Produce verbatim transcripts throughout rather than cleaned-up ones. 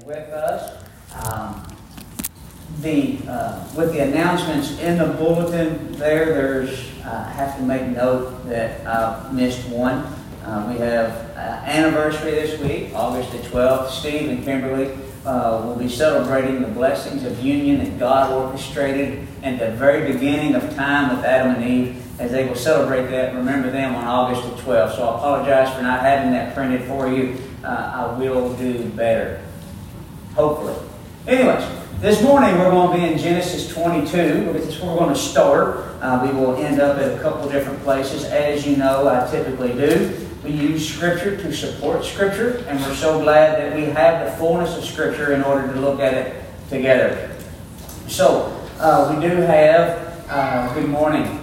with us. Um, the uh, with the announcements in the bulletin there, there's uh, I have to make note that I missed one. Uh, we have uh, anniversary this week, August the twelfth. Steve and Kimberly uh, will be celebrating the blessings of union that God orchestrated at the very beginning of time with Adam and Eve, as they will celebrate that. Remember them on August the twelfth. So I apologize for not having that printed for you. Uh, I will do better, hopefully. Anyways, this morning we're going to be in Genesis twenty-two. That's where we're going to start. Uh, we will end up at a couple different places. As you know, I typically do. We use Scripture to support Scripture, and we're so glad that we have the fullness of Scripture in order to look at it together. So, uh, we do have, uh, good morning.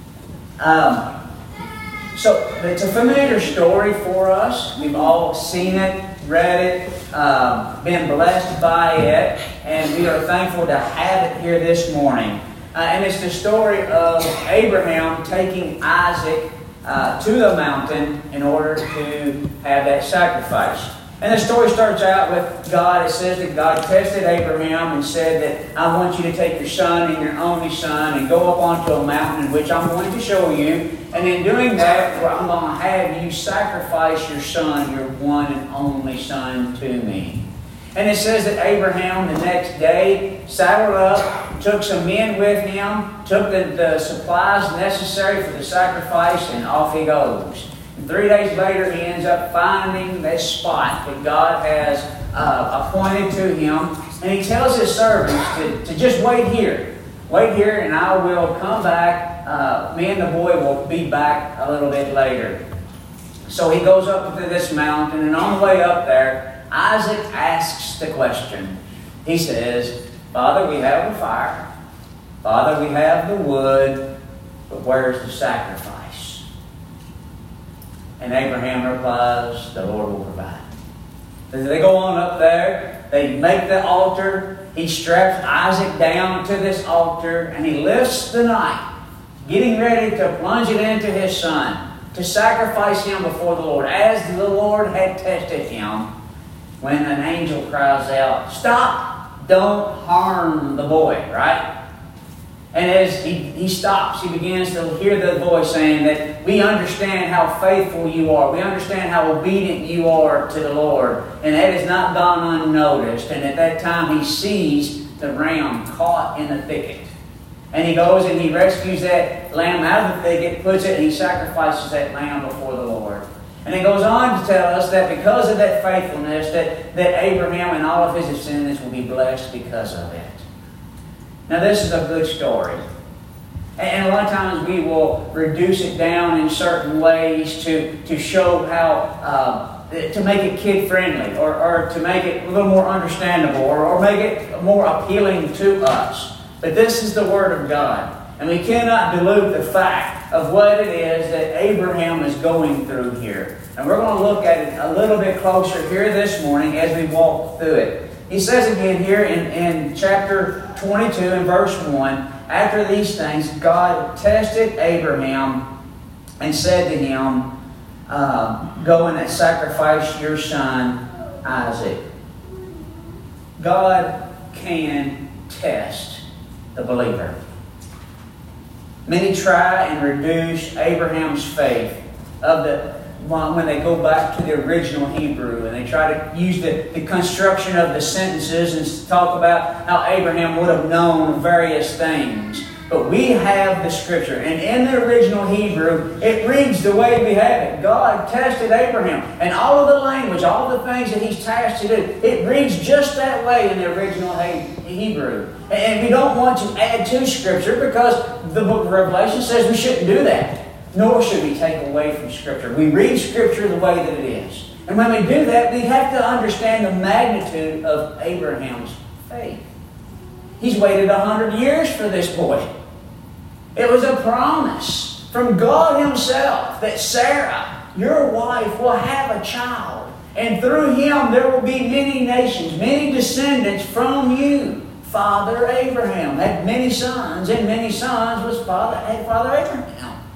Um, so, it's a familiar story for us. We've all seen it, read it, uh, been blessed by it, and we are thankful to have it here this morning. Uh, and it's the story of Abraham taking Isaac uh, to the mountain in order to have that sacrifice. And the story starts out with God. It says that God tested Abraham and said that I want you to take your son and your only son and go up onto a mountain in which I'm going to show you. And in doing that, I'm going to have you sacrifice your son, your one and only son, to me. And it says that Abraham the next day saddled up, took some men with him, took the, the supplies necessary for the sacrifice, and off he goes. And three days later, he ends up finding this spot that God has uh, appointed to him. And he tells his servants to, to just wait here. Wait here, and I will come back. Uh, me and the boy will be back a little bit later. So he goes up to this mountain, and on the way up there, Isaac asks the question. He says, Father, we have the fire. Father, we have the wood. But where's the sacrifice? And Abraham replies, the Lord will provide. They go on up there. They make the altar. He straps Isaac down to this altar, and he lifts the knife, getting ready to plunge it into his son, to sacrifice him before the Lord, as the Lord had tested him, when an angel cries out, stop, don't harm the boy, right? And as he, he stops, he begins to hear the voice saying that we understand how faithful you are. We understand how obedient you are to the Lord. And that has not gone unnoticed. And at that time he sees the ram caught in the thicket. And he goes and he rescues that lamb out of the thicket, puts it, and he sacrifices that lamb before the Lord. And it goes on to tell us that because of that faithfulness, that, that Abraham and all of his descendants will be blessed because of it. Now, this is a good story. And a lot of times we will reduce it down in certain ways to, to show how, uh, to make it kid-friendly, or, or to make it a little more understandable, or, or make it more appealing to us. But this is the Word of God. And we cannot dilute the fact of what it is that Abraham is going through here. And we're going to look at it a little bit closer here this morning as we walk through it. He says again here in, in chapter twenty-two and verse one, after these things, God tested Abraham and said to him, uh, go and sacrifice your son Isaac. God can test the believer. Many try and reduce Abraham's faith of the when they go back to the original Hebrew and they try to use the, the construction of the sentences and talk about how Abraham would have known various things. But we have the Scripture, and in the original Hebrew, it reads the way we have it. God tested Abraham, and all of the language, all the things that He's tasked to do, it reads just that way in the original Hebrew. And we don't want to add to Scripture because the book of Revelation says we shouldn't do that. Nor should we take away from Scripture. We read Scripture the way that it is. And when we do that, we have to understand the magnitude of Abraham's faith. He's waited a hundred years for this boy. It was a promise from God Himself that Sarah, your wife, will have a child. And through him there will be many nations, many descendants from you. Father Abraham had many sons, and many sons was Father, had Father Abraham.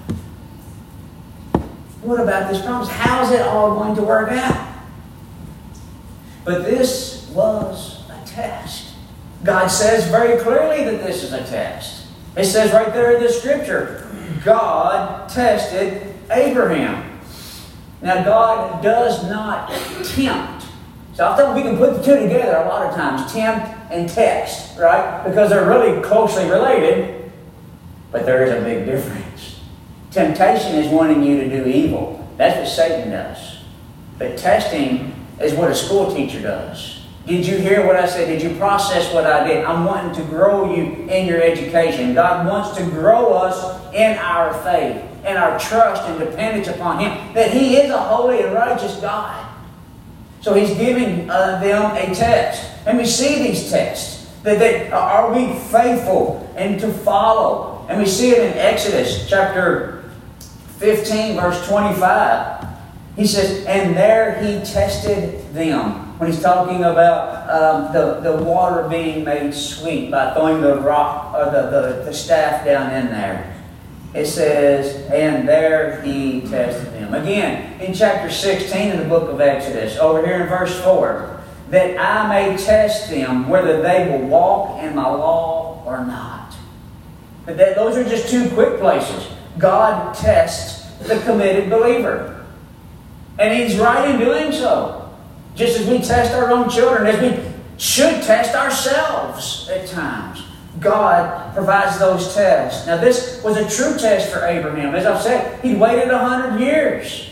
What about this promise? How's it all going to work out? But this was a test. God says very clearly that this is a test. It says right there in the Scripture, God tested Abraham. Now, God does not tempt. So I think we can put the two together a lot of times, tempt and test, right? Because they're really closely related, but there is a big difference. Temptation is wanting you to do evil. That's what Satan does. But testing is what a school teacher does. Did you hear what I said? Did you process what I did? I'm wanting to grow you in your education. God wants to grow us in our faith, in our trust and dependence upon Him. That He is a holy and righteous God. So He's giving uh, them a test. And we see these tests. That, that are we faithful and to follow? And we see it in Exodus chapter fifteen, verse twenty-five. He says, and there He tested them. When He's talking about um, the, the water being made sweet by throwing the rock or the, the, the staff down in there. It says, and there He tested them. Again, in chapter sixteen in the book of Exodus, over here in verse four, that I may test them whether they will walk in my law or not. But that, those are just two quick places. God tests the committed believer. And He's right in doing so. Just as we test our own children, as we should test ourselves at times. God provides those tests. Now this was a true test for Abraham. As I've said, he waited a hundred years.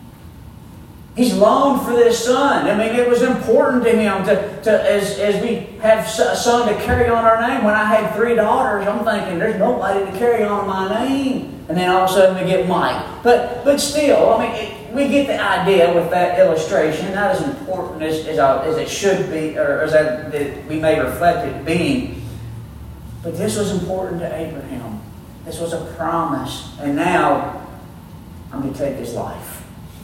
He's longed for this son. I mean, it was important to him to, to as, as we have a son to carry on our name. When I had three daughters, I'm thinking, there's nobody to carry on my name. And then all of a sudden we get Mike. But but still, I mean, it, we get the idea with that illustration. Not as important as, as, I, as it should be, or as I, that we may reflect it being. But this was important to Abraham. This was a promise. And now, I'm going to take his life.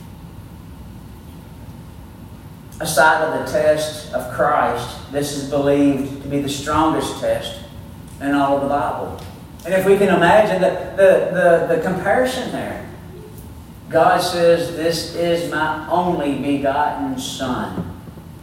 Aside of the test of Christ, this is believed to be the strongest test in all of the Bible. And if we can imagine the, the, the, the comparison there, God says, this is my only begotten Son.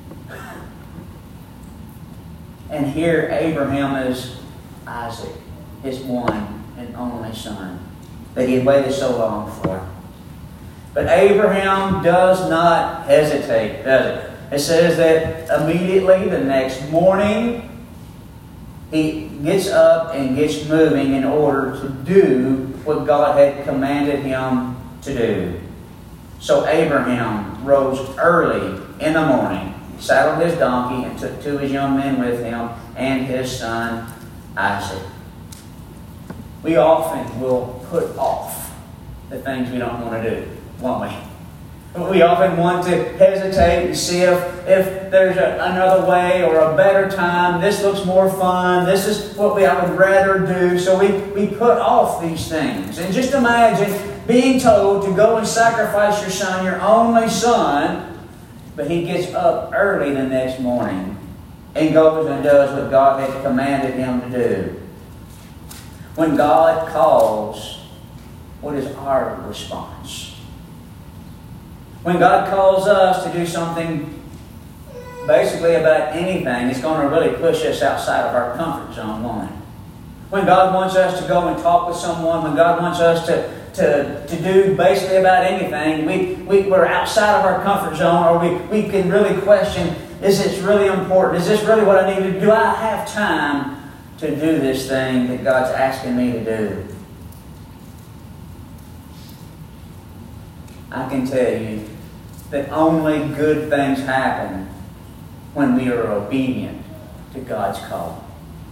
And here Abraham is Isaac, his one and only son, that he had waited so long for. But Abraham does not hesitate, does it? It says that immediately the next morning, he gets up and gets moving in order to do what God had commanded him to do. So Abraham rose early in the morning, saddled his donkey, and took two of his young men with him and his son Isaac. We often will put off the things we don't want to do, won't we? We often want to hesitate and see if, if there's a, another way or a better time. This looks more fun. This is what we, I would rather do. So we, we put off these things. And just imagine being told to go and sacrifice your son, your only son, but he gets up early the next morning and goes and does what God had commanded him to do. When God calls, what is our response? When God calls us to do something basically about anything, it's going to really push us outside of our comfort zone, won't it? When God wants us to go and talk with someone, when God wants us to, to, to do basically about anything, we, we, we're outside of our comfort zone, or we, we can really question, is this really important? Is this really what I need to do? Do I have time to do this thing that God's asking me to do? I can tell you that only good things happen when we are obedient to God's call.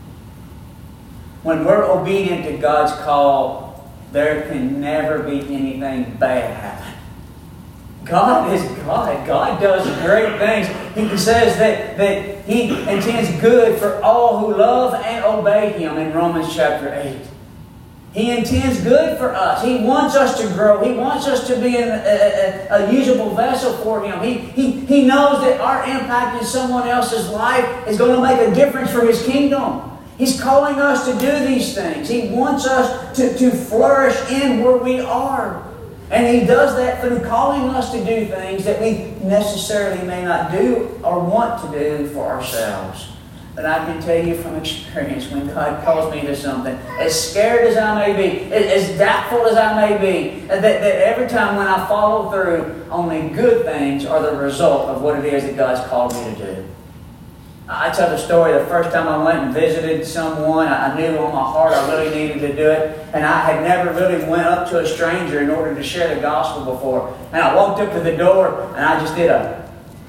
When we're obedient to God's call, there can never be anything bad happen. God is God. God does great things. He says that, that He intends good for all who love and obey Him in Romans chapter eight. He intends good for us. He wants us to grow. He wants us to be a, a, a usable vessel for Him. He, he, he knows that our impact in someone else's life is going to make a difference for His kingdom. He's calling us to do these things. He wants us to, to flourish in where we are. And He does that through calling us to do things that we necessarily may not do or want to do for ourselves. But I can tell you from experience, when God calls me to something, as scared as I may be, as doubtful as I may be, that, that every time when I follow through, only good things are the result of what it is that God's called me to do. I tell the story, the first time I went and visited someone, I knew on my heart I really needed to do it. And I had never really went up to a stranger in order to share the gospel before. And I walked up to the door and I just did a,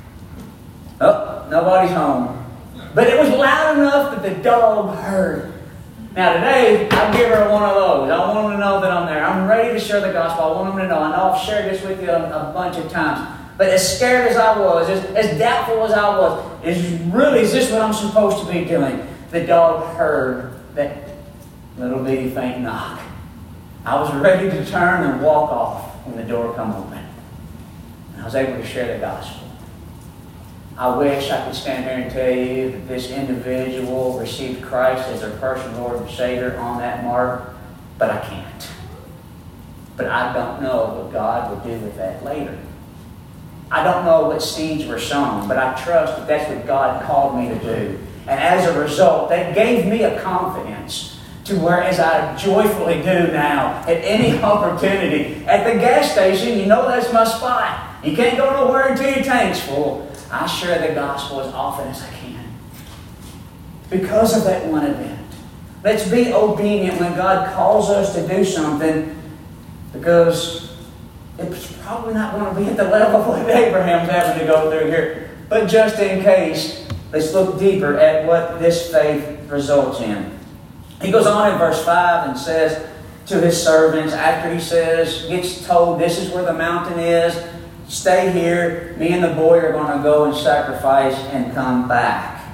oh, nobody's home. But it was loud enough that the dog heard. Now today, I'll give her one of those. I want them to know that I'm there. I'm ready to share the gospel. I want them to know. I know I've shared this with you a, a bunch of times. But as scared as I was, as, as doubtful as I was, is really, is this what I'm supposed to be doing? The dog heard that little bitty faint knock. I was ready to turn and walk off when the door come open. And I was able to share the gospel. I wish I could stand here and tell you that this individual received Christ as their personal Lord and Savior on that mark, but I can't. But I don't know what God will do with that later. I don't know what seeds were sown, but I trust that that's what God called me to do. And as a result, that gave me a confidence to where, as I joyfully do now, at any opportunity, at the gas station, you know that's my spot. You can't go nowhere until your tank's full. I share the gospel as often as I can. Because of that one event. Let's be obedient when God calls us to do something, because it's probably not going to be at the level of what Abraham's having to go through here. But just in case, let's look deeper at what this faith results in. He goes on in verse five and says to his servants, after he says, gets told this is where the mountain is, stay here, me and the boy are going to go and sacrifice and come back.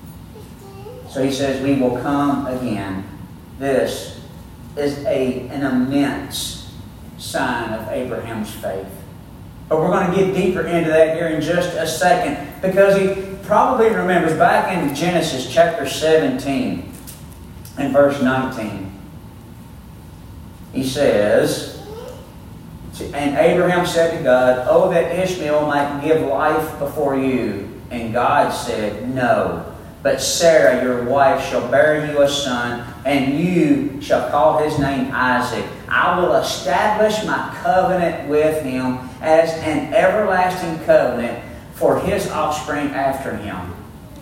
So he says, we will come again. This is a, an immense sign of Abraham's faith. But we're going to get deeper into that here in just a second, because he probably remembers back in Genesis chapter seventeen and verse nineteen. He says, and Abraham said to God, oh, that Ishmael might give life before you. And God said, no. But Sarah, your wife, shall bear you a son, and you shall call his name Isaac. I will establish my covenant with him as an everlasting covenant for his offspring after him.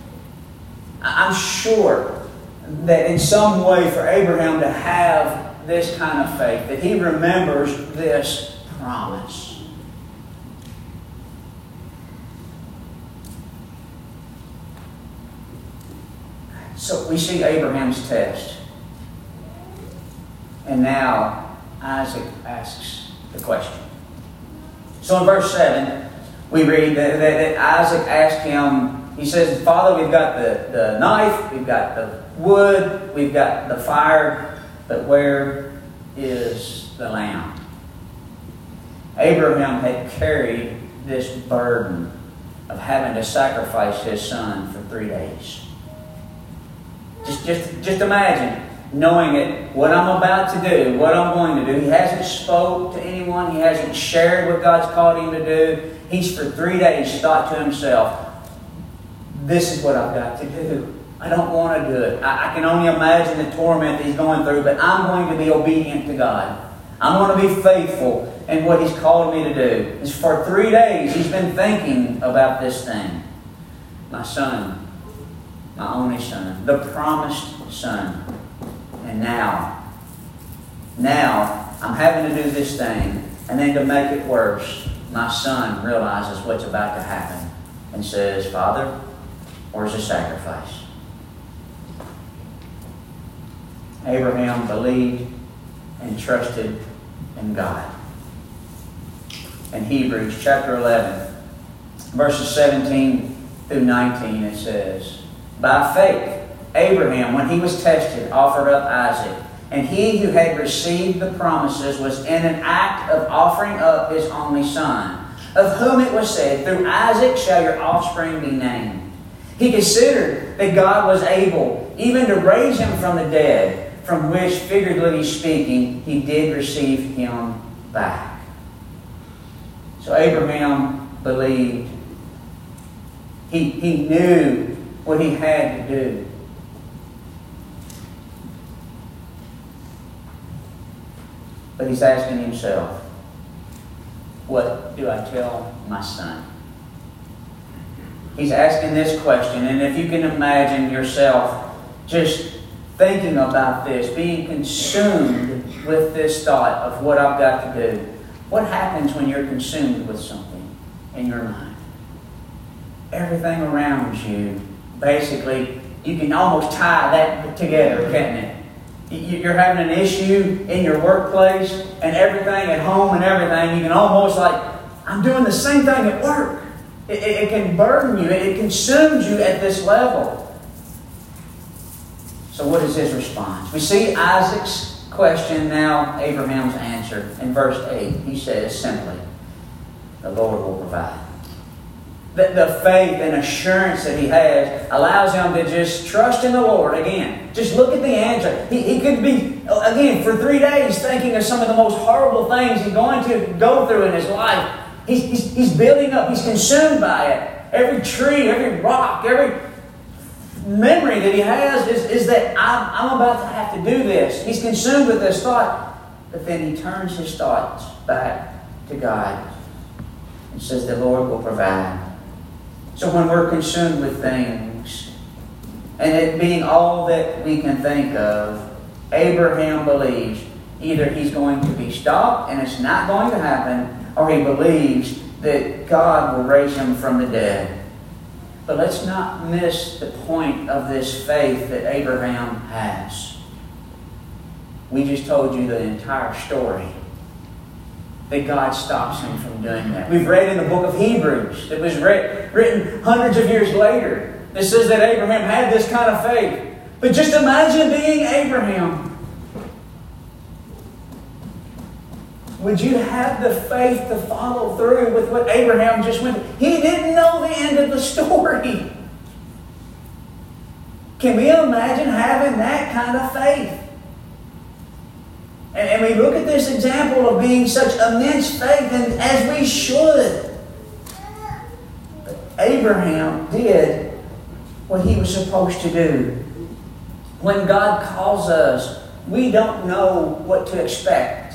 I'm sure that in some way for Abraham to have this kind of faith, that he remembers this promise. So we see Abraham's test. And now Isaac asks the question. So in verse seven, we read that, that, that Isaac asked him, he says, Father, we've got the, the knife, we've got the wood, we've got the fire, but where is the lamb? Abraham had carried this burden of having to sacrifice his son for three days. Just, just, just imagine knowing it, what I'm about to do, what I'm going to do. He hasn't spoke to anyone. He hasn't shared what God's called him to do. He's for three days thought to himself, this is what I've got to do. I don't want to do it. I, I can only imagine the torment that he's going through, but I'm going to be obedient to God. I'm going to be faithful in what he's called me to do. It's for three days he's been thinking about this thing. My son, my only son, the promised son. And now, now I'm having to do this thing, and then to make it worse, my son realizes what's about to happen and says, Father, where's the sacrifice? Abraham believed and trusted in God. In Hebrews chapter eleven, verses seventeen through nineteen, it says, by faith, Abraham, when he was tested, offered up Isaac. And he who had received the promises was in an act of offering up his only son, of whom it was said, through Isaac shall your offspring be named. He considered that God was able even to raise him from the dead, from which, figuratively speaking, he did receive him back. So Abraham believed. He, he knew what he had to do. But he's asking himself, what do I tell my son? He's asking this question, and if you can imagine yourself just thinking about this, being consumed with this thought of what I've got to do. What happens when you're consumed with something in your mind? Everything around you, basically, you can almost tie that together, can't it? You're having an issue in your workplace and everything at home and everything. You can almost like, I'm doing the same thing at work. It, it, it can burden you. It, it consumes you at this level. So what is his response? We see Isaac's question, now Abraham's answer. In verse eight, he says simply, the Lord will provide. The, the faith and assurance that he has allows him to just trust in the Lord again. Just look at the answer. He, he could be, again, for three days thinking of some of the most horrible things he's going to go through in his life. He's, he's, he's building up. He's consumed by it. Every tree, every rock, every memory that he has is, is that I'm, I'm about to have to do this. He's consumed with this thought. But then he turns his thoughts back to God and says the Lord will provide. So when we're consumed with things, and it being all that we can think of, Abraham believes either he's going to be stopped and it's not going to happen, or he believes that God will raise him from the dead. But let's not miss the point of this faith that Abraham has. We just told you the entire story. That God stops him from doing that. We've read in the book of Hebrews that was read, written hundreds of years later. That says that Abraham had this kind of faith. But just imagine being Abraham. Would you have the faith to follow through with what Abraham just went through? He didn't know the end of the story. Can we imagine having that kind of faith? And, and we look at this example of being such immense faith, and as we should. But Abraham did what he was supposed to do. When God calls us, we don't know what to expect.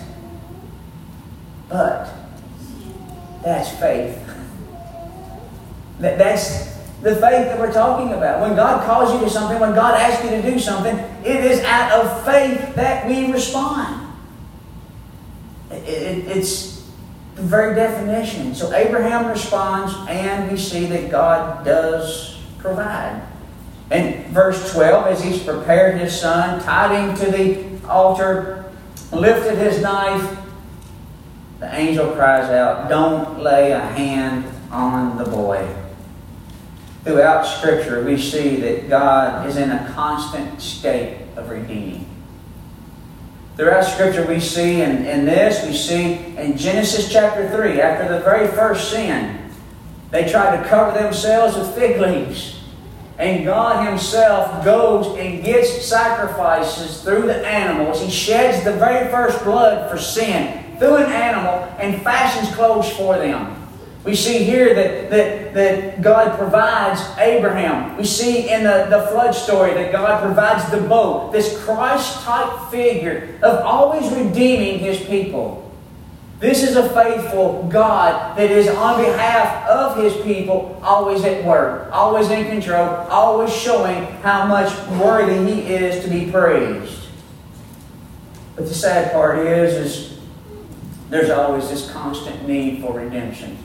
But that's faith. That, that's the faith that we're talking about. When God calls you to something, when God asks you to do something, it is out of faith that we respond. It, it, it's the very definition. So Abraham responds, and we see that God does provide. And verse twelve, as he's prepared his son, tied him to the altar, lifted his knife, the angel cries out, "Don't lay a hand on the boy." Throughout Scripture, we see that God is in a constant state of redeeming. Throughout Scripture, we see, in, in this, we see in Genesis chapter three, after the very first sin, they tried to cover themselves with fig leaves. And God Himself goes and gets sacrifices through the animals. He sheds the very first blood for sin through an animal and fashions clothes for them. We see here that, that, that God provides Abraham. We see in the, the flood story that God provides the boat, this Christ-type figure of always redeeming His people. This is a faithful God that is on behalf of His people, always at work, always in control, always showing how much worthy He is to be praised. But the sad part is, is there's always this constant need for redemption.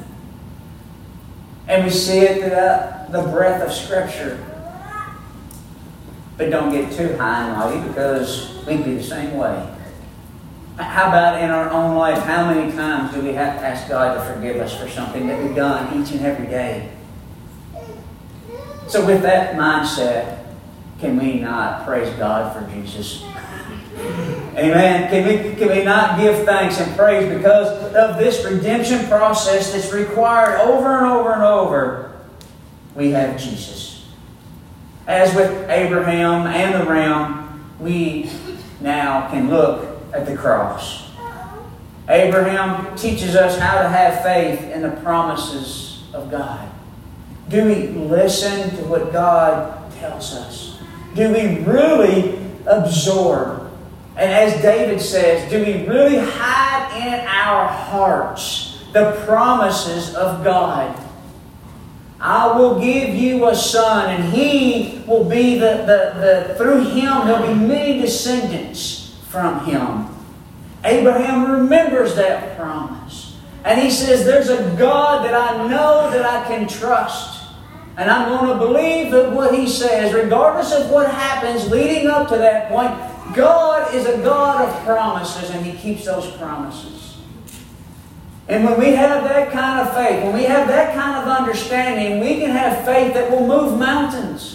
And we see it throughout the breadth of Scripture. But don't get too high and mighty, because we'd be the same way. How about in our own life? How many times do we have to ask God to forgive us for something that we've done each and every day? So with that mindset, can we not praise God for Jesus? Amen. Can we, can we not give thanks and praise because of this redemption process that's required over and over and over? We have Jesus. As with Abraham and the ram, we now can look at the cross. Abraham teaches us how to have faith in the promises of God. Do we listen to what God tells us? Do we really absorb? And as David says, do we really hide in our hearts the promises of God? I will give you a son, and he will be the, the, the through him there'll be many descendants from him. Abraham remembers that promise. And he says, there's a God that I know that I can trust. And I'm going to believe that what He says, regardless of what happens leading up to that point, God is a God of promises, and He keeps those promises. And when we have that kind of faith, when we have that kind of understanding, we can have faith that will move mountains.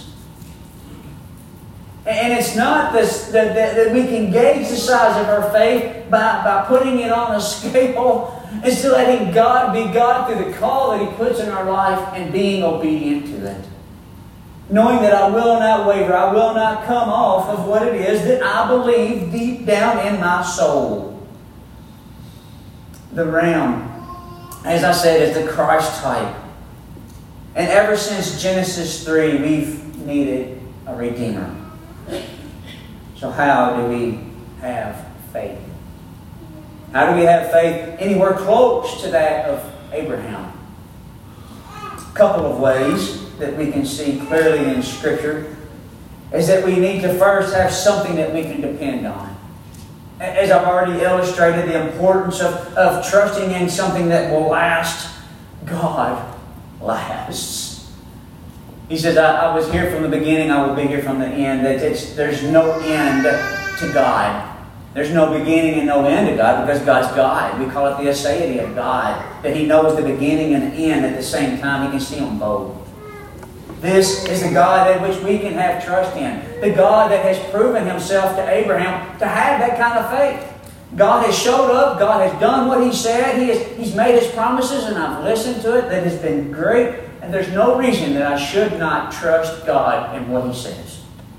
And it's not this, that, that, that we can gauge the size of our faith by, by putting it on a scale. It's to letting God be God through the call that He puts in our life and being obedient to it. Knowing that I will not waver, I will not come off of what it is that I believe deep down in my soul. The ram, as I said, is the Christ type. And ever since Genesis three, we've needed a Redeemer. So how do we have faith? How do we have faith anywhere close to that of Abraham? A couple of ways that we can see clearly in Scripture is that we need to first have something that we can depend on. As I've already illustrated, the importance of, of trusting in something that will last. God lasts. He says, I, I was here from the beginning, I will be here from the end. That it's, there's no end to God. There's no beginning and no end to God because God's God. We call it the aseity of God. That He knows the beginning and the end at the same time. He can see them both. This is the God in which we can have trust in. The God that has proven Himself to Abraham to have that kind of faith. God has showed up. God has done what He said. He has, He's made His promises, and I've listened to it. That has been great. And there's no reason that I should not trust God in what He says.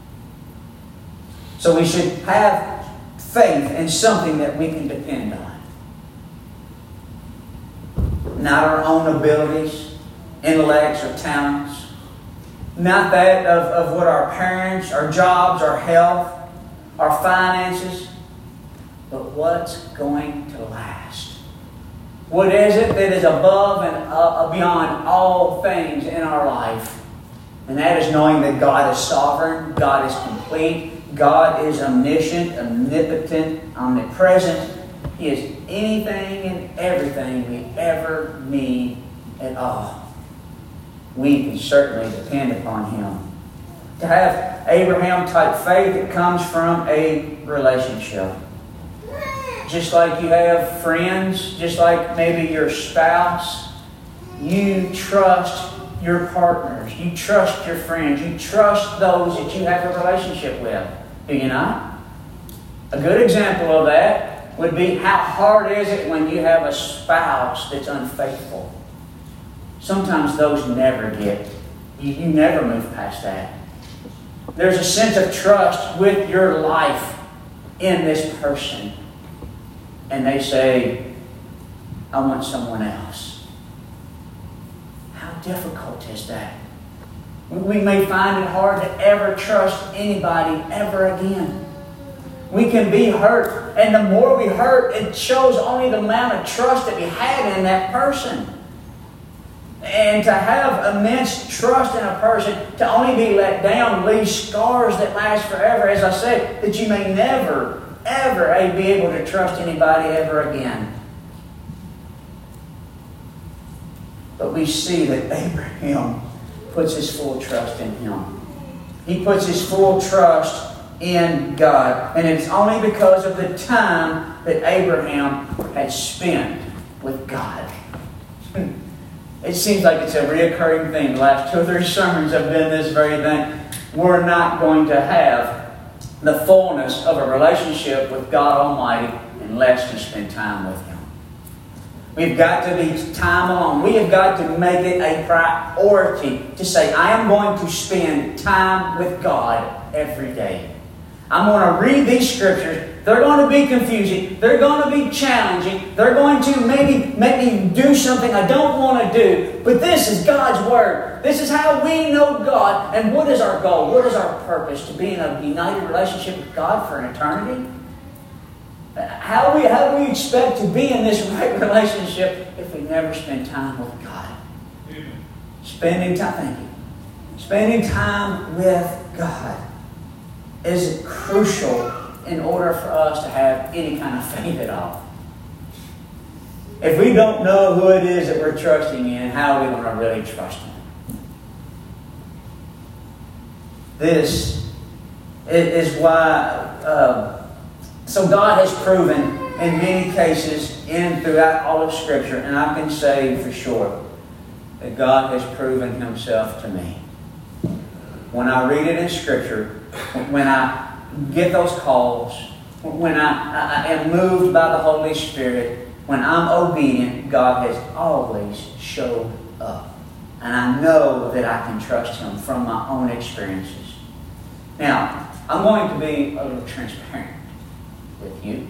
So we should have faith in something that we can depend on. Not our own abilities, intellects, or talents. Not that of, of what our parents, our jobs, our health, our finances. But what's going to last? What is it that is above and uh, beyond all things in our life? And that is knowing that God is sovereign, God is complete, God is omniscient, omnipotent, omnipresent. He is anything and everything we ever need at all. We can certainly depend upon Him. To have Abraham-type faith, it comes from a relationship. Just like you have friends, just like maybe your spouse, you trust your partners, you trust your friends, you trust those that you have a relationship with. Do you not? A good example of that would be how hard is it when you have a spouse that's unfaithful. Sometimes those never get, you, you never move past that. There's a sense of trust with your life in this person. And they say, I want someone else. How difficult is that? We may find it hard to ever trust anybody ever again. We can be hurt, and the more we hurt, it shows only the amount of trust that we had in that person. And to have immense trust in a person, to only be let down, leave scars that last forever, as I said, that you may never ever be able to trust anybody ever again. But we see that Abraham puts his full trust in Him. He puts his full trust in God. And it's only because of the time that Abraham had spent with God. It seems like it's a reoccurring thing. The last two or three sermons have been this very thing. We're not going to have the fullness of a relationship with God Almighty unless we spend time with Him. We've got to be time alone. We have got to make it a priority to say, I am going to spend time with God every day. I'm going to read these Scriptures They're going to be confusing. They're going to be challenging. They're going to maybe make me do something I don't want to do. But this is God's Word. This is how we know God. And what is our goal? What is our purpose? To be in a united relationship with God for an eternity? How do we, how do we expect to be in this right relationship if we never spend time with God? Amen. Spending time, thank you. Spending time with God is crucial in order for us to have any kind of faith at all. If we don't know who it is that we're trusting in, how are we going to really trust Him? This is why... Uh, So God has proven in many cases and throughout all of Scripture, and I can say for sure that God has proven Himself to me. When I read it in Scripture, when I get those calls, when I, I am moved by the Holy Spirit, when I'm obedient, God has always showed up. And I know that I can trust Him from my own experiences. Now, I'm going to be a little transparent with you.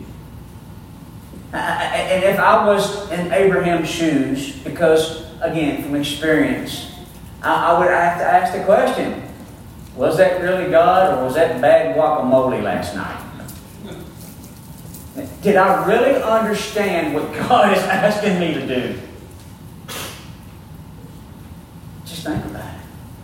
And if I was in Abraham's shoes, because, again, from experience, I would have to ask the question, was that really God or was that bad guacamole last night? Did I really understand what God is asking me to do? Just think about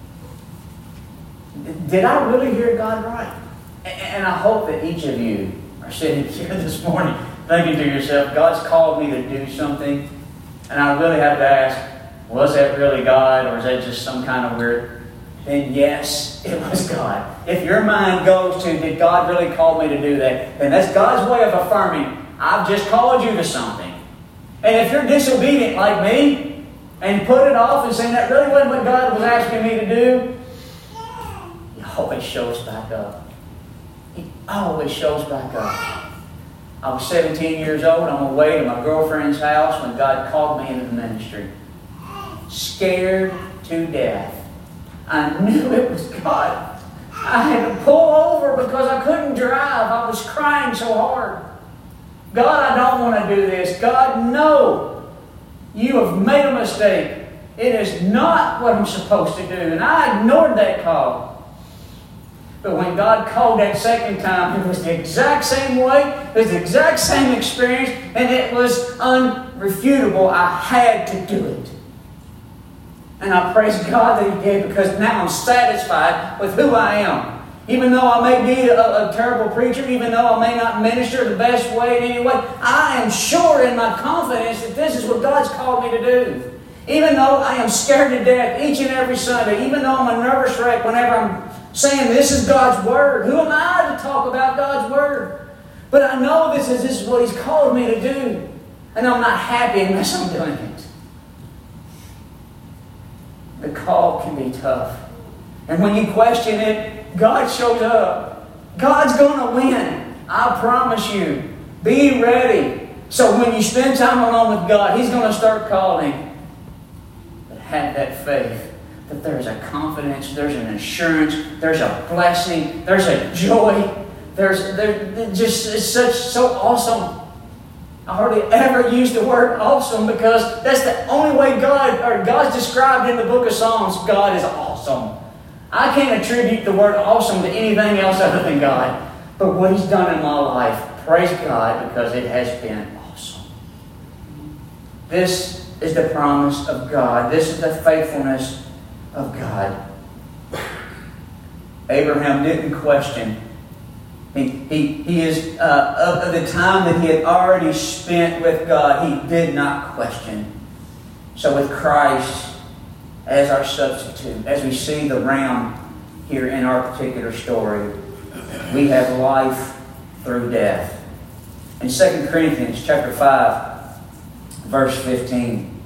it. Did I really hear God right? And I hope that each of you are sitting here this morning thinking to yourself, God's called me to do something, and I really have to ask, was that really God, or is that just some kind of weird? Then yes, it was God. If your mind goes to, did God really call me to do that? Then that's God's way of affirming, I've just called you to something. And if you're disobedient like me, and put it off and saying that really wasn't what God was asking me to do, He always shows back up. He always shows back up. I was seventeen years old on my way to my girlfriend's house when God called me into the ministry. Scared to death. I knew it was God. I had to pull over because I couldn't drive. I was crying so hard. God, I don't want to do this. God, no. You have made a mistake. It is not what I'm supposed to do. And I ignored that call. But when God called that second time, it was the exact same way. It was the exact same experience. And it was unrefutable. I had to do it. And I praise God that He did, because now I'm satisfied with who I am. Even though I may be a, a terrible preacher, even though I may not minister the best way in any way, I am sure in my confidence that this is what God's called me to do. Even though I am scared to death each and every Sunday, even though I'm a nervous wreck whenever I'm saying this is God's Word. Who am I to talk about God's Word? But I know this is, this is what He's called me to do. And I'm not happy unless I'm doing it. The call can be tough. And when you question it, God shows up. God's going to win. I promise you. Be ready. So when you spend time alone with God, He's going to start calling. But have that faith that there's a confidence, there's an assurance, there's a blessing, there's a joy. There's there, just it's such so awesome. I hardly ever use the word awesome because that's the only way God or God's described in the book of Psalms. God is awesome. I can't attribute the word awesome to anything else other than God. But what He's done in my life, praise God, because it has been awesome. This is the promise of God. This is the faithfulness of God. Abraham didn't question. He, he, he is, uh, of the time that he had already spent with God, he did not question. So with Christ as our substitute, as we see the ram here in our particular story, we have life through death. In Second Corinthians chapter five, verse fifteen,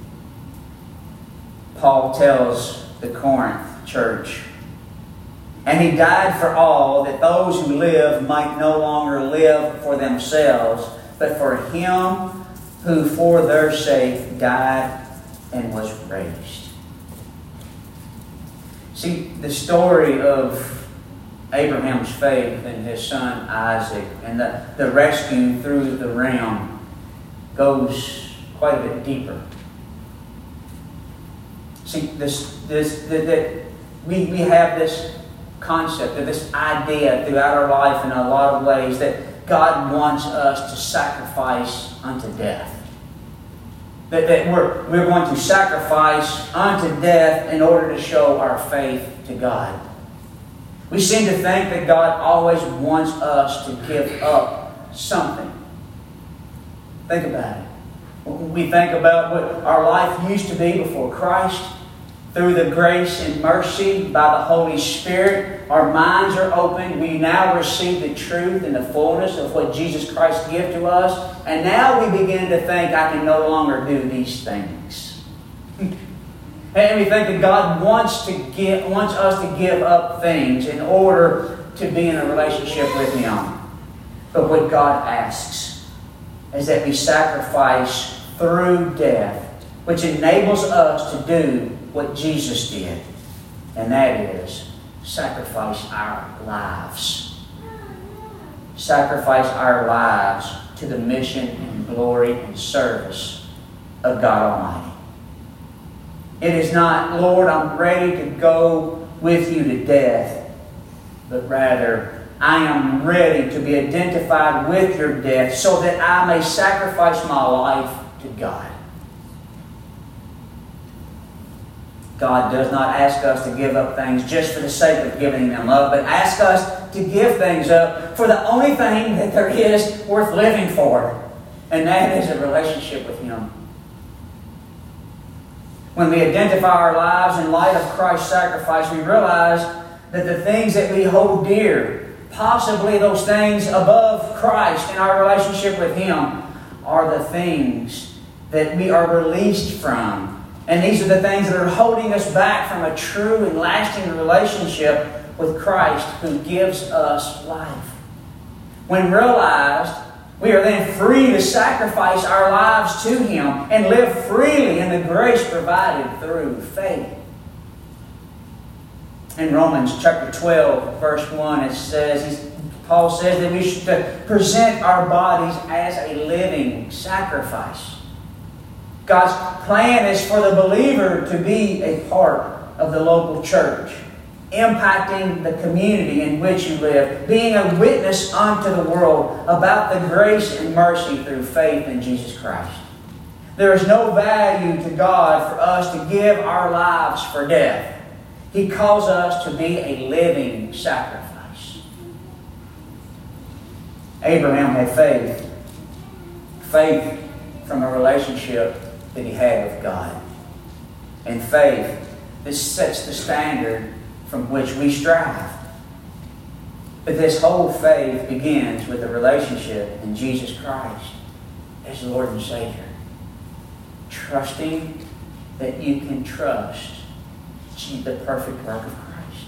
Paul tells the Corinth church, "And He died for all, that those who live might no longer live for themselves, but for Him who for their sake died and was raised." See, the story of Abraham's faith in his son Isaac and the, the rescue through the ram goes quite a bit deeper. See, this, this, that, that we, we have this concept of this idea throughout our life in a lot of ways that God wants us to sacrifice unto death. That, that we're, we're going to sacrifice unto death in order to show our faith to God. We seem to think that God always wants us to give up something. Think about it. We think about what our life used to be before Christ. Through the grace and mercy by the Holy Spirit, our minds are open. We now receive the truth and the fullness of what Jesus Christ gives to us. And now we begin to think, I can no longer do these things. And we think that God wants to give, wants us to give up things in order to be in a relationship with Him. But what God asks is that we sacrifice through death, which enables us to do what Jesus did. And that is sacrifice our lives. Sacrifice our lives to the mission and glory and service of God Almighty. It is not, Lord, I'm ready to go with you to death, but rather, I am ready to be identified with your death so that I may sacrifice my life to God. God does not ask us to give up things just for the sake of giving them up, but ask us to give things up for the only thing that there is worth living for, and that is a relationship with Him. When we identify our lives in light of Christ's sacrifice, we realize that the things that we hold dear, possibly those things above Christ in our relationship with Him, are the things that we are released from. And these are the things that are holding us back from a true and lasting relationship with Christ, who gives us life. When realized, we are then free to sacrifice our lives to Him and live freely in the grace provided through faith. In Romans chapter twelve, verse one, it says, Paul says that we should present our bodies as a living sacrifice. God's plan is for the believer to be a part of the local church, impacting the community in which you live, being a witness unto the world about the grace and mercy through faith in Jesus Christ. There is no value to God for us to give our lives for death. He calls us to be a living sacrifice. Abraham had faith. Faith from a relationship that he had with God. And faith, this sets the standard from which we strive. But this whole faith begins with a relationship in Jesus Christ as Lord and Savior. Trusting that you can trust the perfect work of Christ.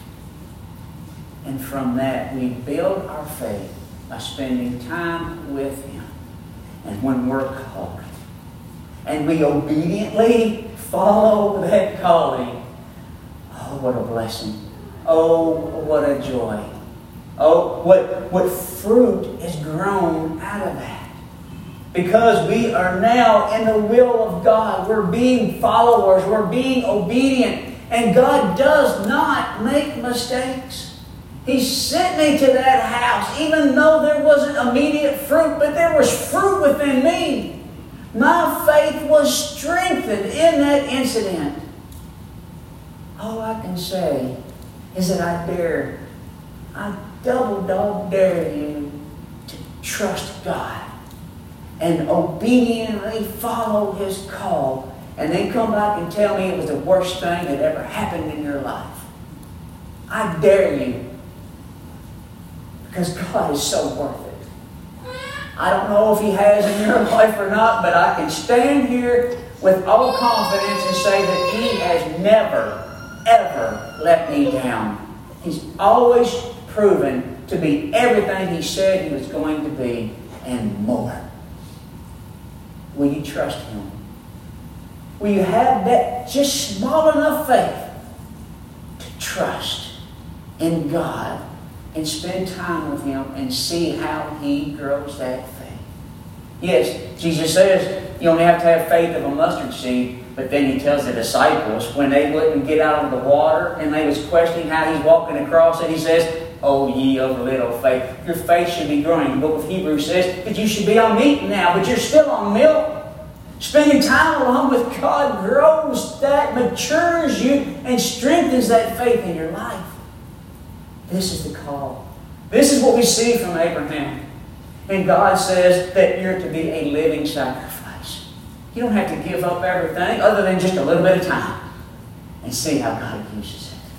And from that, we build our faith by spending time with Him. And when we're called, and we obediently follow that calling, oh, what a blessing. Oh, what a joy. Oh, what, what fruit is grown out of that. Because we are now in the will of God. We're being followers. We're being obedient. And God does not make mistakes. He sent me to that house, even though there wasn't immediate fruit, but there was fruit within me. My faith was strengthened in that incident. All I can say is that I dare, I double dog dare you to trust God and obediently follow His call, and then come back and tell me it was the worst thing that ever happened in your life. I dare you, because God is so worth it. I don't know if He has in your life or not, but I can stand here with all confidence and say that He has never, ever let me down. He's always proven to be everything He said He was going to be and more. Will you trust Him? Will you have that just small enough faith to trust in God and spend time with Him and see how He grows that faith. Yes, Jesus says you only have to have faith of a mustard seed, but then He tells the disciples when they wouldn't get out of the water and they was questioning how He's walking across it, He says, "O ye of little faith." Your faith should be growing. The book of Hebrews says that you should be on meat now, but you're still on milk. Spending time along with God grows that, matures you, and strengthens that faith in your life. This is the call. This is what we see from Abraham. And God says that you're to be a living sacrifice. You don't have to give up everything other than just a little bit of time and see how God uses it.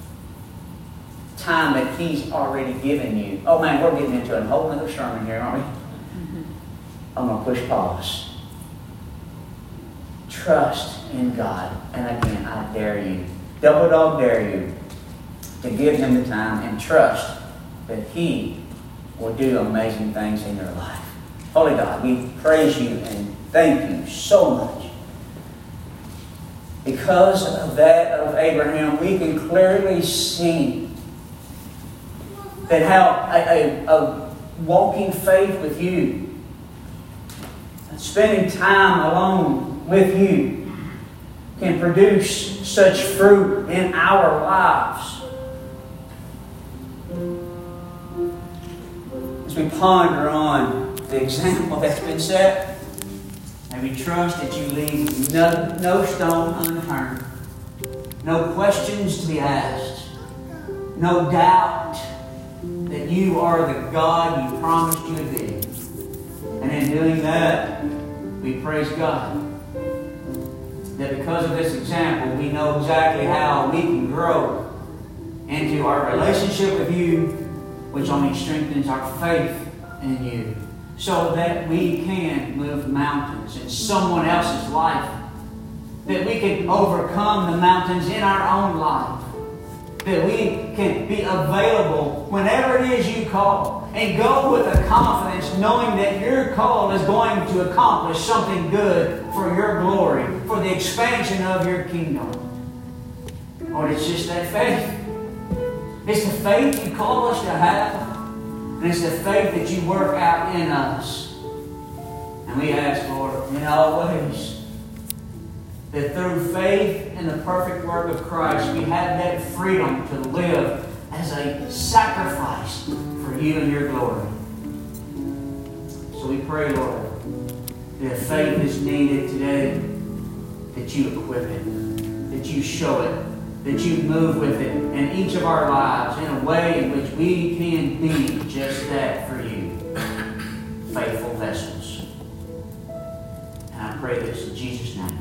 Time that He's already given you. Oh man, we're getting into a whole other sermon here, aren't we? Mm-hmm. I'm going to push pause. Trust in God. And again, I dare you, double dog dare you, to give Him the time and trust that He will do amazing things in your life. Holy God, we praise You and thank You so much. Because of that of Abraham, we can clearly see that how a, a, a walking faith with You, spending time alone with You, can produce such fruit in our lives. As we ponder on the example that's been set, may we trust that You leave no, no stone unturned, no questions to be asked, no doubt that You are the God You promised You to be. And in doing that, we praise God that because of this example, we know exactly how we can grow into our relationship with You, which only strengthens our faith in You, so that we can move mountains in someone else's life, that we can overcome the mountains in our own life, that we can be available whenever it is You call, and go with a confidence knowing that Your call is going to accomplish something good for Your glory, for the expansion of Your kingdom. Lord, it's just that faith. It's the faith You call us to have, and it's the faith that You work out in us. And we ask, Lord, in all ways, that through faith in the perfect work of Christ, we have that freedom to live as a sacrifice for You and Your glory. So we pray, Lord, that if faith is needed today, that You equip it, that You show it, that You move with it in each of our lives in a way in which we can be just that for You, faithful vessels. And I pray this in Jesus' name.